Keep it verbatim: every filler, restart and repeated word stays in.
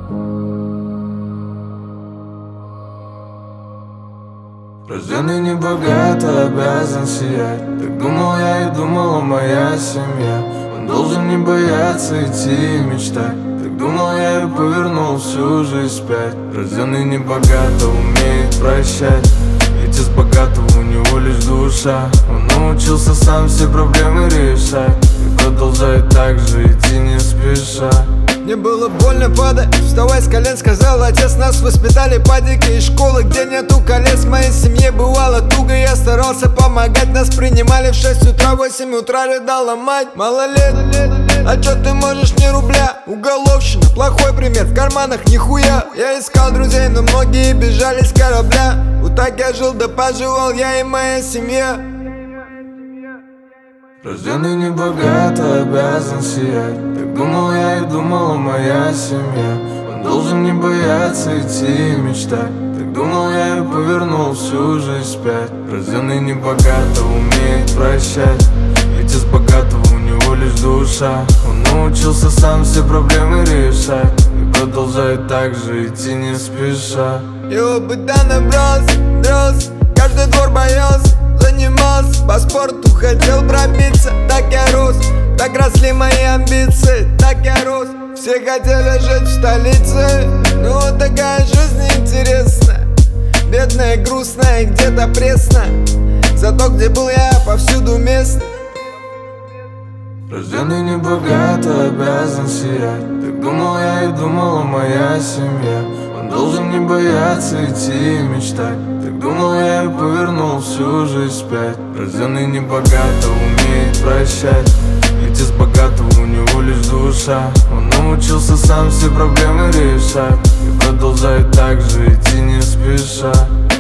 Рожденный небогато, обязан сиять. Так думал я и думала моя семья. Он должен не бояться идти и мечтать. Так думал я и повернул всю жизнь вспять. Рожденный небогато, умеет прощать. Ведь из богатого у него лишь душа. Он научился сам все проблемы решать и продолжает так же идти не спеша. Мне было больно падать, вставай с колен, сказал отец. Нас воспитали падики из школы, где нету колец. В моей семье бывало туго, я старался помогать. Нас принимали в шесть утра, в восемь утра рыдала мать. Мало лет, а чё ты можешь ни рубля? Уголовщина, плохой пример, в карманах нихуя. Я искал друзей, но многие бежали с корабля. Вот так я жил да поживал, я и моя семья. Рожденный небогато, обязан сиять. Так думал я и думала моя семья. Он должен не бояться идти и мечтать. Так думал я и повернул всю жизнь вспять. Рожденный небогато, умеет прощать. Ведь из богатого у него лишь душа. Он научился сам все проблемы решать и продолжает так же идти не спеша. Его быта набрался, дрался, каждый двор боялся. Занимался, по спорту хотел пробиться. Так я рос, так росли мои амбиции. Так я рос, все хотели жить в столице. Ну вот такая жизнь интересная. Бедная, грустная и где-то пресно. Зато где был я, повсюду место. Рожденный небогато, обязан сиять. Так думал я и думала моя семья. Он должен не бояться идти и мечтать. Так думал я и повернул всю жизнь вспять. Рожденный небогато, умеет прощать. Ведь из богатого у него лишь душа. Он научился сам все проблемы решать и продолжает так же идти не спеша.